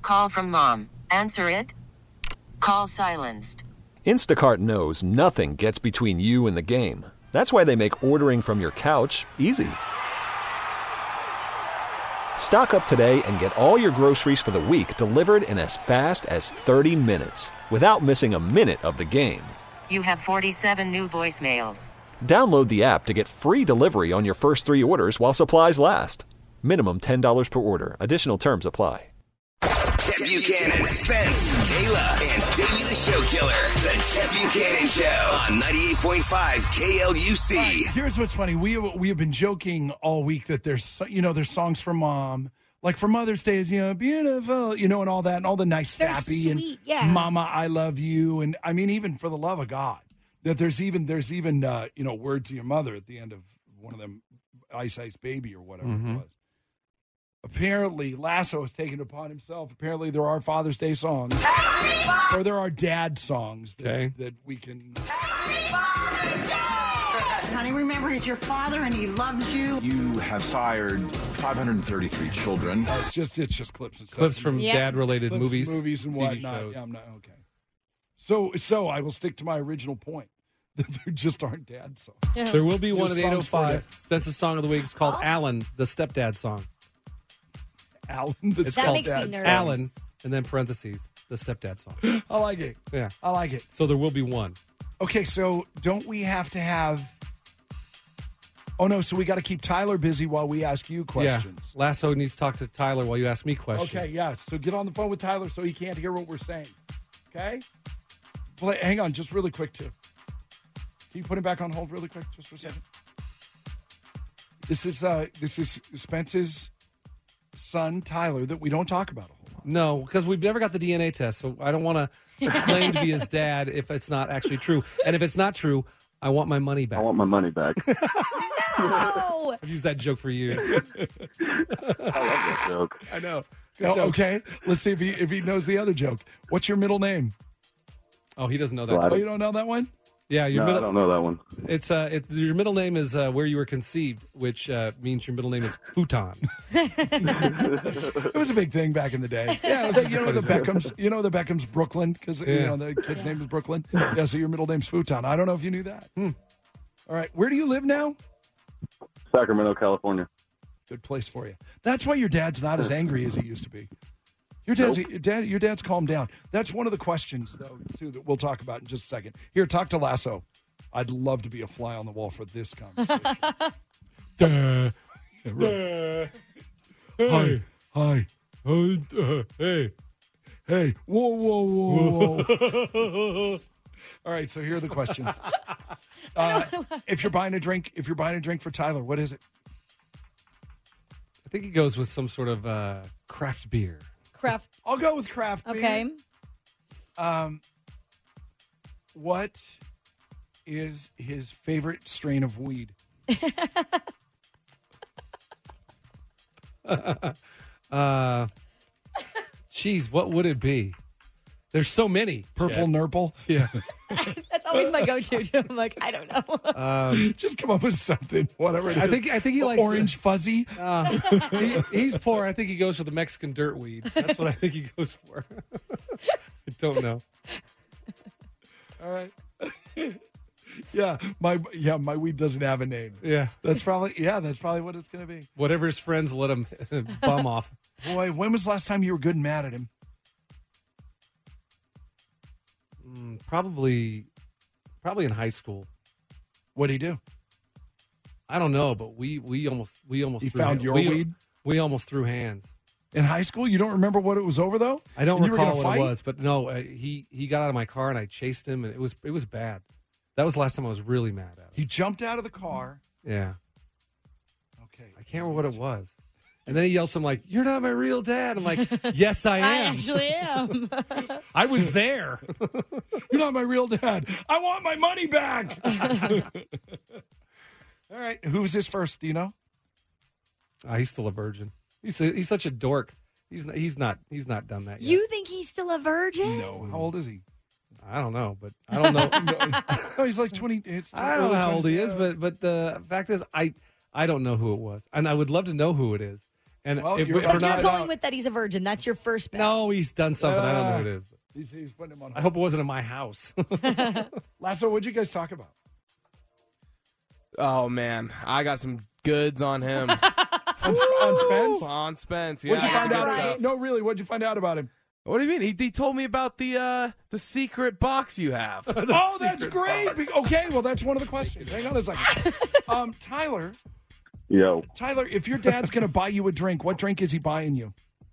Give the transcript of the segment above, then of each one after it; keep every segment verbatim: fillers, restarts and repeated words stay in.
Call from mom. Answer it. Call silenced. Instacart knows nothing gets between you and the game. That's why they make ordering from your couch easy. Stock up today and get all your groceries for the week delivered in as fast as thirty minutes without missing a minute of the game. You have forty-seven new voicemails. Download the app to get free delivery on your first three orders while supplies last. Minimum ten dollars per order. Additional terms apply. Chet Buchanan, Spence, Kayla, and Davey the Show Killer. The Chet Buchanan Show on ninety-eight point five K L U C. Right, here's what's funny. We we have been joking all week that there's, you know, there's songs for mom. Like for Mother's Day is, you know, beautiful, you know, and all that, and all the nice They're sappy sweet, and yeah. Mama, I love you. And I mean, even for the love of God, that there's even, there's even, uh, you know, words to your mother at the end of one of them, Ice Ice Baby or whatever Mm-hmm. it was. Apparently, Lasso has taken it upon himself. Apparently, there are Father's Day songs, or there are dad songs that, Okay. that we can. Honey, remember, he's your father and he loves you. You have sired five hundred thirty-three children. Uh, it's just, it's just clips and stuff. Clips from Yeah. dad-related Clips, movies, movies and T V whatnot. shows. Yeah, I'm not okay. So, so I will stick to my original point that there just aren't dad songs. There will be one Just at eight oh songs for five. Spence's Song of the Week. It's called Oh. Alan, the stepdad song. Alan, the It's That called makes me stepdad. nervous. Alan, and then parentheses, the stepdad song. I like it. Yeah. I like it. So there will be one. Okay, so don't we have to have? Oh no, so we got to keep Tyler busy while we ask you questions. Yeah. Lasso needs to talk to Tyler while you ask me questions. Okay, yeah. So get on the phone with Tyler so he can't hear what we're saying. Okay. Well, hang on, just really quick too. Can you put him back on hold really quick, just for a second? This is uh, this is Spence's son Tyler that we don't talk about a whole lot. No, because we've never got the D N A test, so I don't want to claim to be his dad if it's not actually true. And if it's not true, I want my money back. I want my money back. No. I've used that joke for years. I love that joke. I know. Oh, okay, let's see if he if he knows the other joke. What's your middle name? Oh, he doesn't know that. Glad Oh, you don't know that one? Yeah, your No, I middle. don't know that one. It's uh, it, your middle name is uh, where you were conceived, which uh, means your middle name is Futon. It was a big thing back in the day. Yeah, it was Like, just you a know the funny joke. Beckhams. You know the Beckhams Brooklyn because you Yeah. know the kid's name is Brooklyn. Yeah, so your middle name's Futon. I don't know if you knew that. Hmm. All right, where do you live now? Sacramento, California. Good place for you. That's why your dad's not as angry as he used to be. Your dad's your dad. Your dad's calmed down. That's one of the questions though too that we'll talk about in just a second. Here, talk to Lasso. I'd love to be a fly on the wall for this conversation. Duh. Yeah, right. Hi, hi. Uh, uh, hey. Hey, whoa, whoa, whoa, whoa. All right, so here are the questions. Uh, if you're buying a drink, if you're buying a drink for Tyler, what is it? I think he goes with some sort of uh, craft beer. Craft. I'll go with craft beer. Okay. Um, what is his favorite strain of weed? uh, geez, what would it be? There's so many. Purple Chad. Nurple? Yeah. That's always my go-to. Too. I'm like, I don't know. Um, Just come up with something, whatever it is. I think I think he likes Orange the- fuzzy. Uh, he, he's poor. I think he goes for the Mexican dirt weed. That's what I think he goes for. I don't know. All right. yeah, my yeah, my weed doesn't have a name. Yeah. That's probably yeah, that's probably what it's gonna be. Whatever his friends let him bum off. Boy, when was the last time you were good and mad at him? Mm, probably, probably in high school. What'd he do? I don't know, but we we almost we almost He threw found hand- your we, weed? We almost threw hands. In high school, you don't remember what it was over though? I don't And you were recall gonna what fight? it was, but no, uh, he he got out of my car and I chased him, and it was it was bad. That was the last time I was really mad at him. He jumped out of the car. Yeah, Okay. I can't remember what it was. And then he yelled something like, "You're not my real dad." I'm like, "Yes, I I am. actually am. I was there." You're not my real dad. I want my money back. All right. Who was this first? Do you know? Ah, he's still a virgin. He's a, he's such a dork. He's not, he's not he's not done that yet. You think he's still a virgin? No. How old is he? I don't know, but I don't know. No, he's like twenty. It's I don't know early how old he twenties. is, but but the fact is, I I don't know who it was, and I would love to know who it is. And Well, if, you're if right. we're But you're not, going with that he's a virgin. That's your first bet. no, he's done something. I don't know who it is. But He's, he's putting him on. I hope it wasn't in my house. Lasso, what'd you guys talk about? Oh man, I got some goods on him. On, on Spence? on Spence. Yeah, What'd you I got find good out? stuff. No, really, what'd you find out about him? What do you mean? He, he told me about the uh, the secret box you have. Oh, that's great. Be- Okay, well, that's one of the questions. Hang on a second. Um, Tyler, Yo. Tyler, if your dad's going to buy you a drink, what drink is he buying you?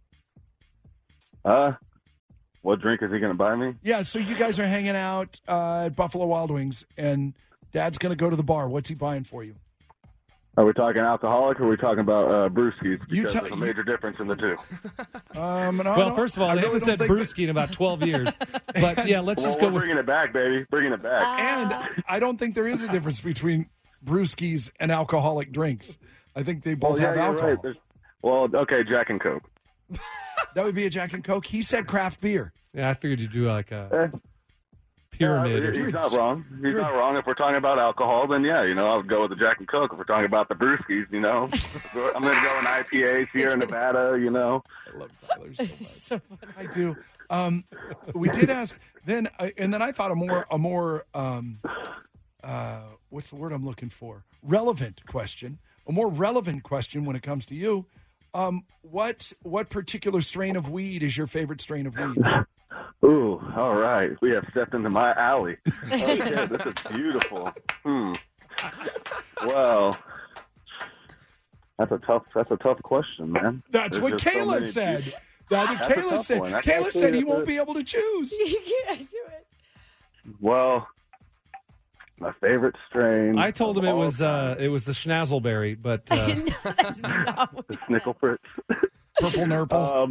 Uh, what drink is he going to buy me? Yeah, so you guys are hanging out uh, at Buffalo Wild Wings, and dad's going to go to the bar. What's he buying for you? Are we talking alcoholic or are we talking about uh, brewskis? You Because tell- there's a major difference in the two. Um, no, well, no, first of all, I they really haven't said don't think brewski in about twelve years. But yeah, let's Well, just we're go with. bringing it back, baby. Bringing it back. that- And I don't think there is a difference between brewskis and alcoholic drinks. I think they both well, yeah, have you're alcohol. right. There's- Well, okay, Jack and Coke. That would be a Jack and Coke. He said craft beer. Yeah, I figured you'd do like a Eh. pyramid Uh, or he's something. not wrong. He's you're- not wrong. If we're talking about alcohol, then yeah, you know, I would go with the Jack and Coke. If we're talking about the brewskis, you know, I'm going to go in I P A, Sierra Nevada, you know. I love Tyler so much. So funny. I do. Um, we did ask then, uh, and then I thought a more a more um, uh, what's the word I'm looking for? Relevant question. A more relevant question when it comes to you. Um, what what particular strain of weed is your favorite strain of weed? Ooh, all right. We have stepped into my alley. Okay, this is beautiful. Hmm. Well, that's a tough. That's a tough question, man. That's There's what just so Kayla many- said. That's what That's a Kayla tough said. one. That's Kayla actually said he a- won't be able to choose. You can't do it. Well, my favorite strain. I told of him it all was uh, time it was the Schnazzleberry, but uh, No, that's not what the he said. Snickle Fritz. Purple Nurple. Um,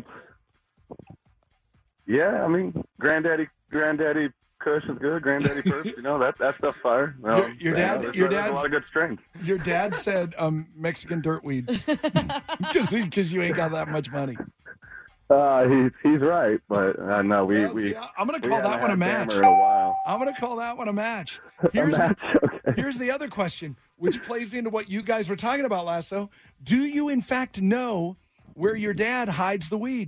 yeah, I mean, Granddaddy, Granddaddy Kush is good. Granddaddy First, you know that that stuff's fire. Um, Your- your yeah, dad- there's, your there's dad's- a lot of good strains. Your dad said um, Mexican dirtweed because you ain't got that much money. Uh, he's he's right, but uh, no, we Well, we. see, I'm going to we call haven't that one a had match. Hammer in a while. I'm going to call that one a match. A Here's match, okay. here's the other question, which plays into what you guys were talking about, Lasso. Do you in fact know where your dad hides the weed?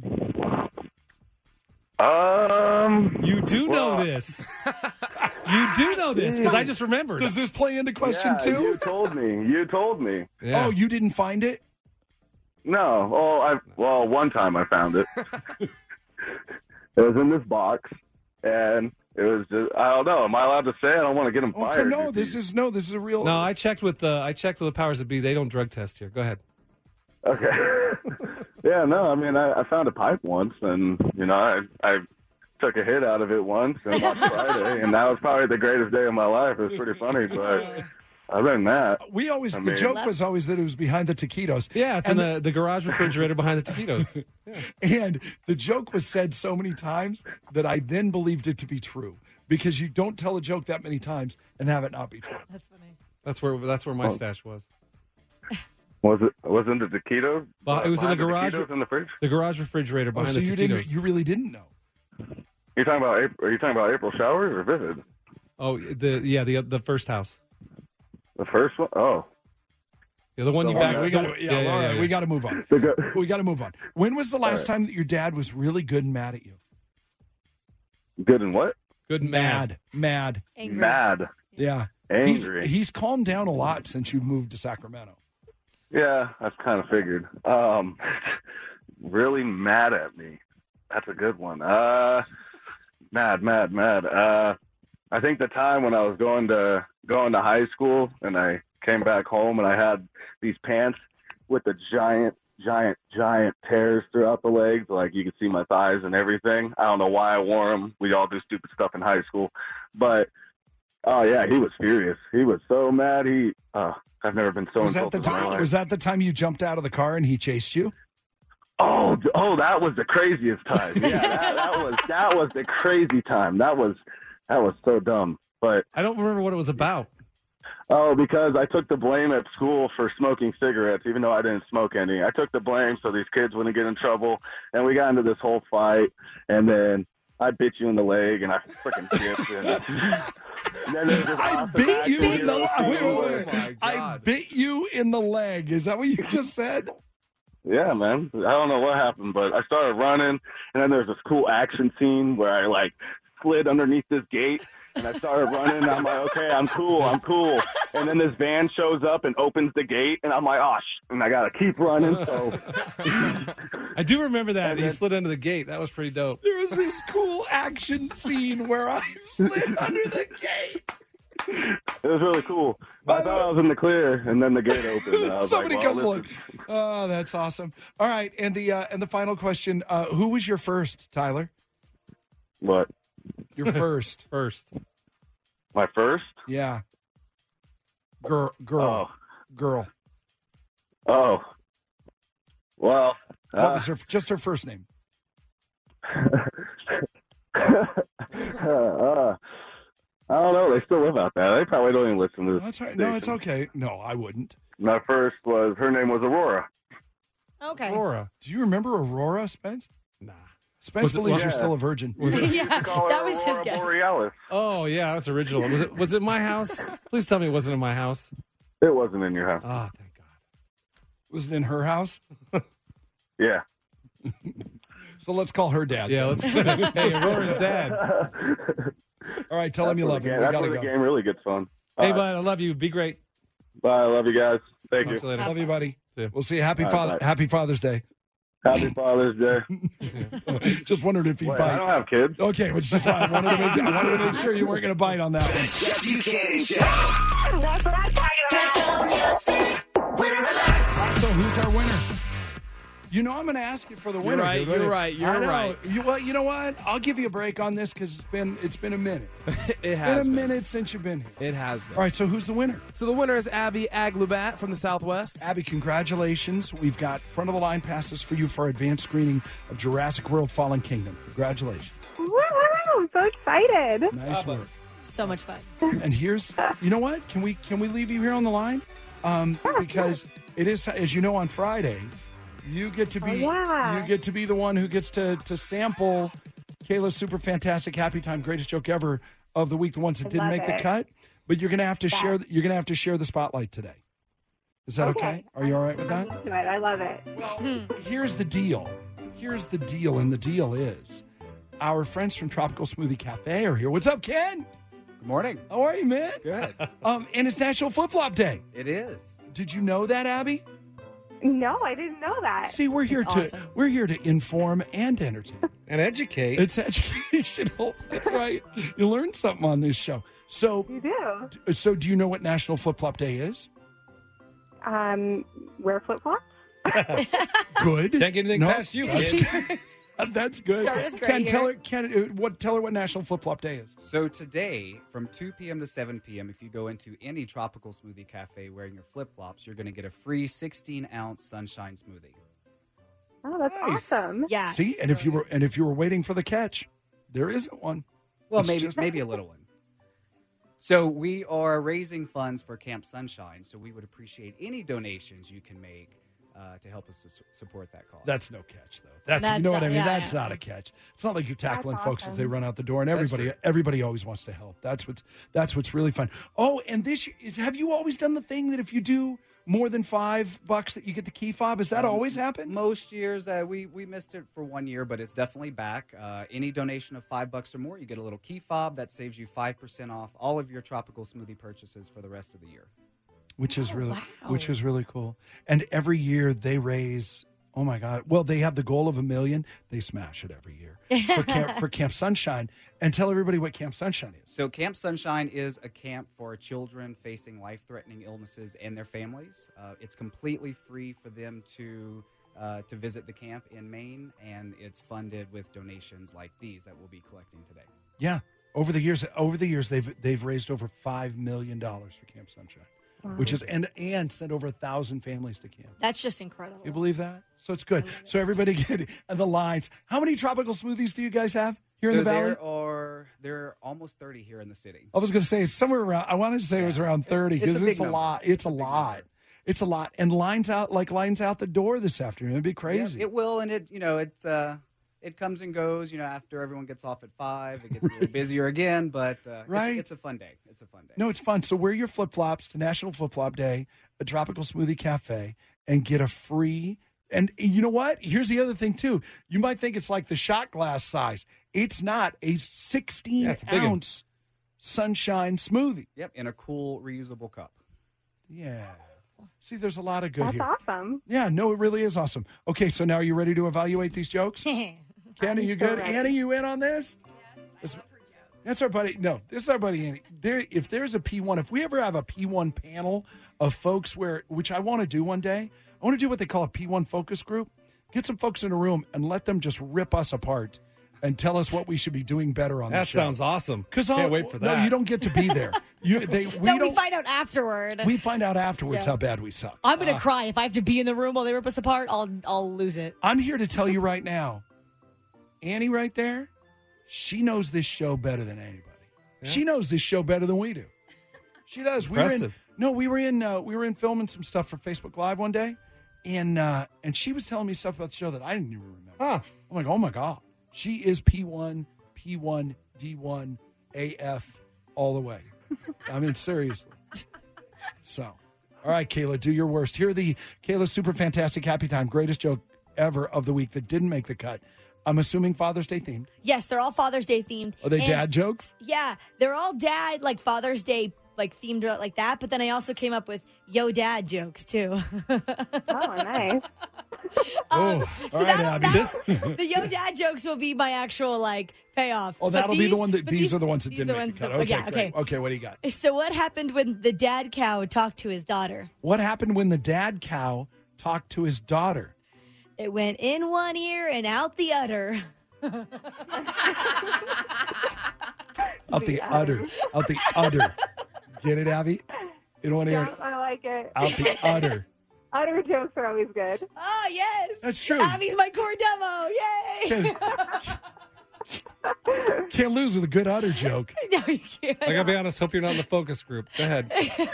Um, you do know well, this. You do know this because I just remembered. Does this play into question yeah, two? You told me. You told me. Yeah. Oh, you didn't find it? No. Oh, I well, one time I found it. It was in this box, and it was just I don't know. Am I allowed to say? I don't want to get him Okay, fired. no, you this see. is no, this is a real. No, I checked with the I checked with the powers that be. They don't drug test here. Go ahead. Okay. Yeah, no, I mean, I, I found a pipe once, and, you know, I, I took a hit out of it once and watched Friday, and that was probably the greatest day of my life. It was pretty funny, but other than that, We always I the mean- joke was always that it was behind the taquitos. Yeah, it's and in the, the garage refrigerator behind the taquitos. And the joke was said so many times that I then believed it to be true because you don't tell a joke that many times and have it not be true. That's funny. That's where that's where my stash was. was it was in the taquitos? Well, it was in the Behind garage. taquitos in the fridge? The garage refrigerator Oh, behind so the you taquitos. didn't you really didn't know. You talking about April, are you talking about April Showers or Vivid? Oh, the yeah the the first house. The first one? Oh. Yeah, the one you The back. one We that- got to yeah, all right, we got to move on. The go- We got to move on. When was the last right. time that your dad was really good and mad at you? Good and what? Good and mad. Mad. Angry. Mad. Yeah. Angry. He's, he's calmed down a lot since you moved to Sacramento. Yeah, that's kind of figured. Um, really mad at me. That's a good one. Uh, mad, mad, mad. Uh, I think the time when I was going to going to high school and I came back home and I had these pants with the giant, giant, giant tears throughout the legs, like you could see my thighs and everything. I don't know why I wore them. We all do stupid stuff in high school, but oh yeah, he was furious. He was so mad. He, uh, I've never been so Was that the insulted in my time? life. Was that the time you jumped out of the car and he chased you? Oh, d- oh, that was the craziest time. Yeah, that, that was that was the crazy time. That was that was so dumb. But I don't remember what it was about. oh, because I took the blame at school for smoking cigarettes, even though I didn't smoke any. I took the blame so these kids wouldn't get in trouble, and we got into this whole fight. And then I bit you in the leg, and I freaking kicked. And, and then it was just I awesome bit you in the action. wait, wait, wait. Oh, my I God. bit you in the leg. Is that what you just said? Yeah, man. I don't know what happened, but I started running, and then there's this cool action scene where I, like, slid underneath this gate, and I started running, and I'm like, okay, I'm cool, I'm cool. And then this van shows up and opens the gate, and I'm like, oh, sh-, and I got to keep running, so. I do remember that. He slid under the gate. That was pretty dope. There was this cool action scene where I slid under the gate. It was really cool. I thought I was in the clear, and then the gate opened. And I was Somebody like, well, comes along. Oh, that's awesome. All right, and the uh, and the final question: uh, who was your first, Tyler? What? Your first, first. My first? Yeah. Girl, girl, oh. girl. Oh. Well. What uh, was her? Just her first name. uh, I don't know. They still live out there. They probably don't even listen to this. That's right. No, it's okay. No, I wouldn't. My first was, her name was Aurora. Okay. Aurora. Do you remember Aurora, Spence? Nah. Spence Was it- believes yeah. you're still a virgin. Was it? Yeah, that was his guess. Borealis. Oh yeah, that's original. Was it? Was it my house? Please tell me it wasn't in my house. It wasn't in your house. Oh, thank God. Was it in her house? Yeah. So let's call her dad. Yeah, let's. Hey, Aurora's dad. All right, tell him you That's love where him. the We game- That's gotta where the go. game really gets fun. Hey, All right. bud, I love you. Be great. Bye. I love you guys. Thank Talk you. to you later. Love you, buddy. See ya. We'll see you. Happy All right, Father. bye. Happy Father's Day. Happy Father's Day. Just wondered if he'd Wait, I don't bite. have kids. Okay, which is fine. I wanted to make, I wanted to make sure you weren't going to bite on that one. The Jeff Buchanan Show. That's what I'm talking about. So who's our winner? You know I'm going to ask you for the winner. right, dude. you're right, you're I know. right. You, well, you know what? I'll give you a break on this because it's been it's been a minute. It It's has been a been. minute since you've been here. It has been. All right, so who's the winner? So the winner is Abby Aglubat from the Southwest. Abby, congratulations. We've got front of the line passes for you for our advanced screening of Jurassic World Fallen Kingdom. Congratulations. Woo! I'm so excited. Nice work. So much fun. And here's, you know what? Can we can we leave you here on the line? Um, because it is, as you know, on Friday, you get to be Oh, yeah. you get to be the one who gets to to sample Kayla's super fantastic happy time greatest joke ever of the week, the ones that I didn't love make the it. cut. But you're gonna have to Yeah. share you're gonna have to share the spotlight today. Is that okay? Are you all right with that? I'm into it. I love it. Well, here's the deal. Here's the deal, and the deal is our friends from Tropical Smoothie Cafe are here. What's up, Ken? Good morning. How are you, man? Good. Um, and it's National Flip Flop Day. It is. Did you know that, Abby? No, I didn't know that. See, we're here That's to awesome. we're here to inform and entertain. And educate. It's educational. That's right. You learn something on this show. So, You do. so do you know what National Flip Flop Day is? Um, wear flip flops. Good. Can't get anything No, past you, That's kid. good. That's good. Start us great Ken, tell her, here. Ken, uh, what, tell her what National Flip Flop Day is. So today, from two p.m. to seven p.m., if you go into any Tropical Smoothie Cafe wearing your flip-flops, you're going to get a free sixteen-ounce Sunshine Smoothie. Oh, that's Nice. awesome. Yeah. See, and if you were and if you were waiting for the catch, there isn't one. Well, It's maybe just- maybe a little one. So we are raising funds for Camp Sunshine, so we would appreciate any donations you can make uh, to help us to su- support that cause. That's no catch, though. That's, That's you know what not- I mean. yeah, That's yeah. not a catch. It's not like you're tackling That's folks as they awesome. run out the door, and That's everybody true. everybody always wants to help. That's what's that's what's really fun. Oh, and this is have you always done the thing that if you do more than five bucks that you get the key fob? Has that Um, always happened? Most years, uh, we we missed it for one year, but it's definitely back. Uh, any donation of five bucks or more, you get a little key fob that saves you five percent off all of your tropical smoothie purchases for the rest of the year. Which is really wow. which is really cool. And every year they raise. Oh my God! Well, they have the goal of a million. They smash it every year for Camp, for Camp Sunshine. And tell everybody what Camp Sunshine is. So, Camp Sunshine is a camp for children facing life-threatening illnesses and their families. Uh, it's completely free for them to uh, to visit the camp in Maine, and it's funded with donations like these that we'll be collecting today. Yeah, over the years, over the years, they've they've raised over five million dollars for Camp Sunshine, which is and and sent over a thousand families to camp. That's just incredible. You believe that? So it's good. So everybody get and the lines. How many tropical smoothies do you guys have here so in the valley? there are there are almost thirty here in the city. I was going to say it's somewhere around. I wanted to say it was around thirty It's because a it's, big a number. lot. It's a Big lot. number. It's a lot, and lines out like lines out the door this afternoon. It'd be crazy. Yeah, it will, and it you know it's uh it comes and goes. You know, after everyone gets off at five, it gets a little busier again. But uh, Right. it's, it's a fun day. It's a fun day. No, it's fun. So wear your flip flops to National Flip Flop Day, a Tropical Smoothie Cafe, and get a free And you know what? Here's the other thing, too. You might think it's like the shot glass size. It's not. A sixteen Yeah, it's a big one. ounce sunshine smoothie. Yep, in a cool, reusable cup. Yeah. See, there's a lot of good That's here. awesome. Yeah, no, it really is awesome. Okay, so now are you ready to evaluate these jokes? Kenny, you good? ready. Annie, you in on this? This- That's our buddy. No, this is our buddy Annie. There, if there's a P one, if we ever have a P one panel of folks where, which I want to do one day, I want to do what they call a P one focus group. Get some folks in a room and let them just rip us apart and tell us what we should be doing better on the That show. sounds awesome. Because Can't wait for that. No, you don't get to be there. You, they, we no, we don't. find out afterward. We find out afterwards Yeah. how bad we suck. I'm gonna cry if I have to be in the room while they rip us apart. I'll I'll lose it. I'm here to tell you right now, Annie right there, she knows this show better than anybody. Yeah. She knows this show better than we do. She does. We were in, Impressive. no, we were in uh, we were in filming some stuff for Facebook Live one day, and uh, and she was telling me stuff about the show that I didn't even remember. Huh. I'm like, oh my god, she is P one, P one, D one, A F all the way. I mean, seriously. So, all right, Kayla, do your worst. Here are the Kayla Super Fantastic Happy Time greatest joke ever of the week that didn't make the cut. I'm assuming Father's Day themed. Yes, they're all Father's Day themed. Are they And- dad jokes? Yeah, they're all dad, like Father's Day, like themed like that. But then I also came up with yo dad jokes too. Oh, nice. Oh, So all right, that'll- Abby. that'll- the yo dad jokes will be my actual like payoff. Oh, But that'll be these- the one that but these, are the ones that these didn't are the make the cut. ones Okay, that- great. yeah, Okay, what do you got? So what happened when the dad cow talked to his daughter? What happened when the dad cow talked to his daughter? It went in one ear and out the other. Out the udder. Out the udder. Get it, Abby? You don't want to hear Yeah, it. I like it. Out the udder. Utter jokes are always good. Oh, yes. That's true. Abby's my core demo. Yay. Can't lose with a good udder joke. No, you can't. I gotta be honest. Hope you're not in the focus group. Go ahead.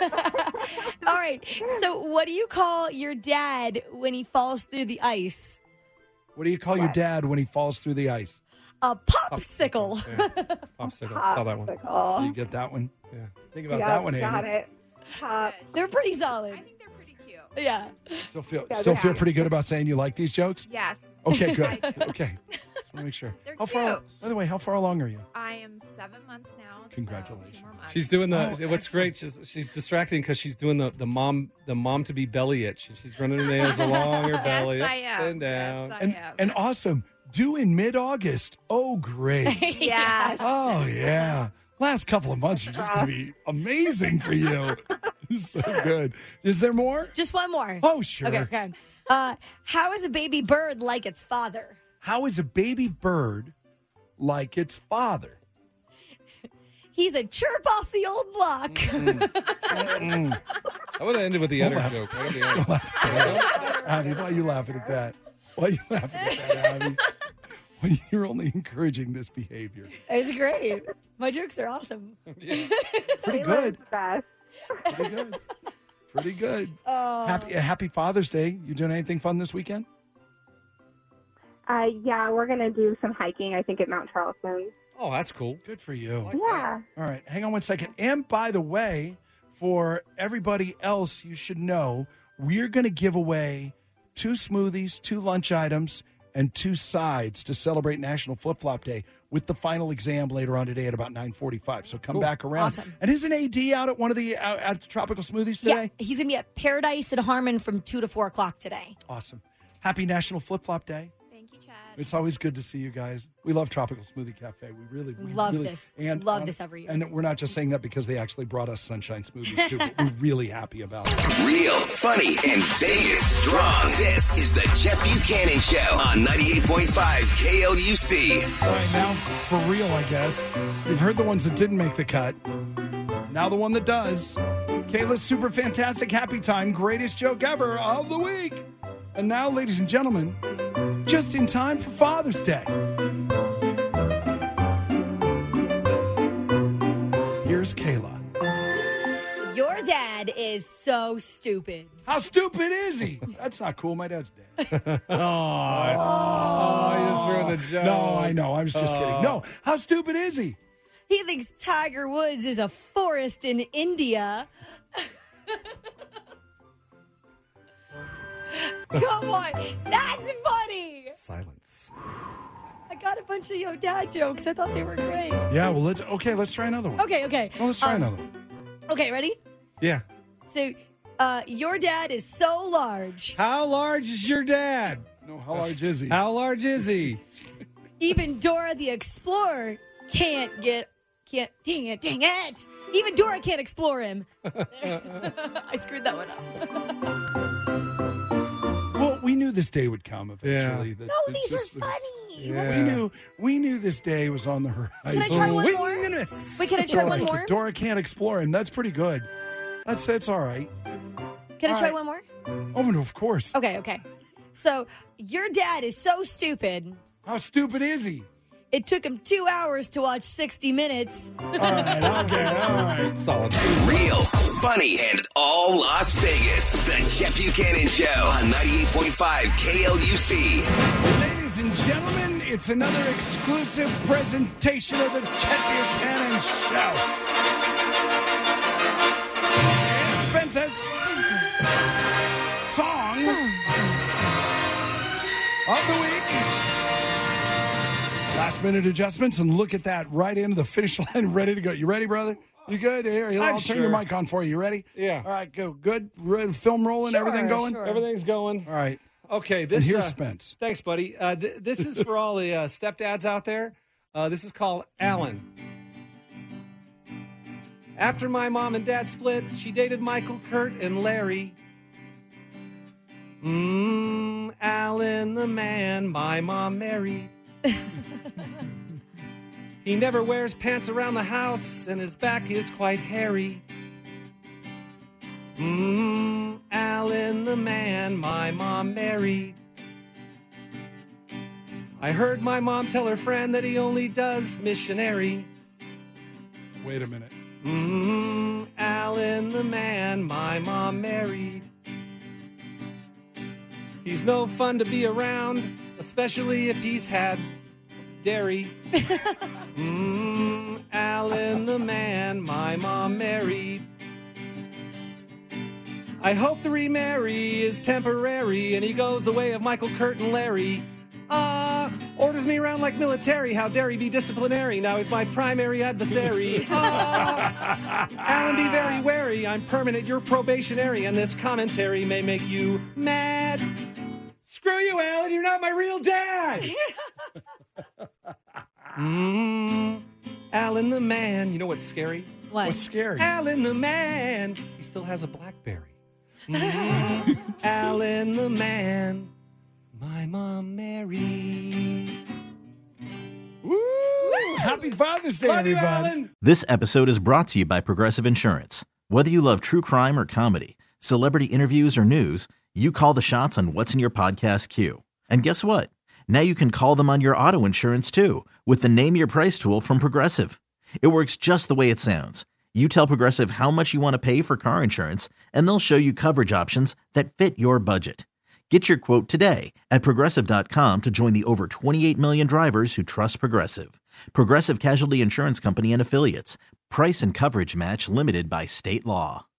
All right. So what do you call your dad when he falls through the ice? What do you call your dad when he falls through the ice? A popsicle. Yeah. Popsicle. Saw that one. Popsicle. You get that one? Yeah. Think about Yep, that one, got Annie. it. Pop. They're pretty solid. I think they're pretty cute. Yeah. Still feel Yeah, still they're feel happy. pretty good about saying you like these jokes? Yes. Okay, good. Okay. Just want to make sure. They're how far cute. by the way, how far along are you? I am seven months now. so Congratulations. two more months. She's doing the. Oh, what's great? She's, she's distracting because she's doing the, the mom the mom to be belly itch. She's running her nails along her belly, Yes, up I am. and down. Yes, I And am. and awesome. Due in mid August. Oh great. Yes. Oh yeah. Last couple of months are just gonna be amazing for you. So good. Is there more? Just one more. Oh sure. Okay, okay. Uh, how is a baby bird like its father? How is a baby bird like its father? He's a chirp off the old block. Mm. I would have ended with the Don't udder laugh. joke. I gotta be Don't honest. laugh at that. Abby, why are you laughing at that? Why are you laughing at that, Abby? Well, you're only encouraging this behavior. It's great. My jokes are awesome. Pretty Taylor's good. the best. Pretty good. Pretty good. Oh. Happy Happy Father's Day. You doing anything fun this weekend? Uh, yeah, we're going to do some hiking, I think, at Mount Charleston. Oh, that's cool. Good for you. Yeah. All right, hang on one second. And by the way, for everybody else, you should know we're going to give away two smoothies, two lunch items, and two sides to celebrate National Flip Flop Day with the final exam later on today at about nine forty-five. So come Cool. back around. Awesome. And isn't A D out at one of the out at Tropical Smoothies today? Yeah, he's gonna be at Paradise and Harmon from two to four o'clock today. Awesome. Happy National Flip Flop Day. Thank you, Chad. It's always good to see you guys. We love Tropical Smoothie Cafe. We really, we Love really, this. And, Love um, this every year. And we're not just saying that because they actually brought us sunshine smoothies too. We're really happy about it. Real, funny, and Vegas strong. This is the Chet Buchanan Show on ninety-eight point five K L U C. All right, now for real, I guess. You've heard the ones that didn't make the cut. Now the one that does. Kayla's super fantastic happy time, greatest joke ever of the week. And now, ladies and gentlemen, just in time for Father's Day. Here's Kayla. Your dad is so stupid. How stupid is he? That's not cool. My dad's dead. Oh, oh, you just ruined the joke. No, I know. I was just Oh. kidding. No, how stupid is he? He thinks Tiger Woods is a forest in India. Come on. That's funny. Silence. I got a bunch of Yo Dad jokes. I thought they were great. Yeah, well, let's, okay, let's try another one. Okay, okay. Well, let's try Um, another one. Okay, ready? Yeah. So, uh, your dad is so large. How large is your dad? No, how large is he? How large is he? Even Dora the Explorer can't get, can't, dang it, dang it. Even Dora can't explore him. I screwed that one up. Well, we knew this day would come eventually. Yeah. That No, it these just are was- funny. Yeah. We knew we knew this day was on the horizon. Can I try one more? Wingness. Wait, can I try Dora, one more? Dora can't explore him. That's pretty good. That's that's all right. Can I All try right. one more? Oh, no, of course. Okay, okay. So, your dad is so stupid, How stupid is he? it took him two hours to watch sixty minutes. All right, okay, all right. Solid. Real, funny, and all Las Vegas. The Chet Buchanan Show on ninety-eight point five K L U C. Ladies and gentlemen, it's another exclusive presentation of the Chet Buchanan Show. It's Spencer's song of the week. Last minute adjustments, and look at that, right into the finish line, ready to go. You ready, brother? You good? Here, I'll I'm turn sure. your mic on for you. You ready? Yeah. All right, go. Good. Ready, film rolling, Sure, everything going? sure. Everything's going. All right. Okay, this And here's uh, Spence. Thanks, buddy. Uh, th- this is for all the uh, stepdads out there. Uh, this is called Alan. After my mom and dad split, she dated Michael, Kurt, and Larry. Mmm, Alan the man my mom married. He never wears pants around the house, and his back is quite hairy. Mmm, Alan the man my mom married. I heard my mom tell her friend that he only does missionary. Wait a minute. Mmm, Alan the man my mom married. He's no fun to be around, especially if he's had dairy. Mmm, Alan the man my mom married. I hope the remarry is temporary and he goes the way of Michael, Kurt, and Larry. Ah, orders me around like military. How dare he be disciplinary? Now he's my primary adversary. Ah, Alan, be very wary. I'm permanent, you're probationary, and this commentary may make you mad. Screw you, Alan. You're not my real dad. Mmm, Alan the man. You know what's scary? What? What's scary? Alan the man. He still has a BlackBerry. Mm, Alan the man. My mom married. Woo! Happy Father's Day, Love you, everybody. Alan. This episode is brought to you by Progressive Insurance. Whether you love true crime or comedy, celebrity interviews or news, you call the shots on what's in your podcast queue. And guess what? Now you can call them on your auto insurance too with the Name Your Price tool from Progressive. It works just the way it sounds. You tell Progressive how much you want to pay for car insurance, and they'll show you coverage options that fit your budget. Get your quote today at Progressive dot com to join the over twenty-eight million drivers who trust Progressive. Progressive Casualty Insurance Company and Affiliates. Price and coverage match limited by state law.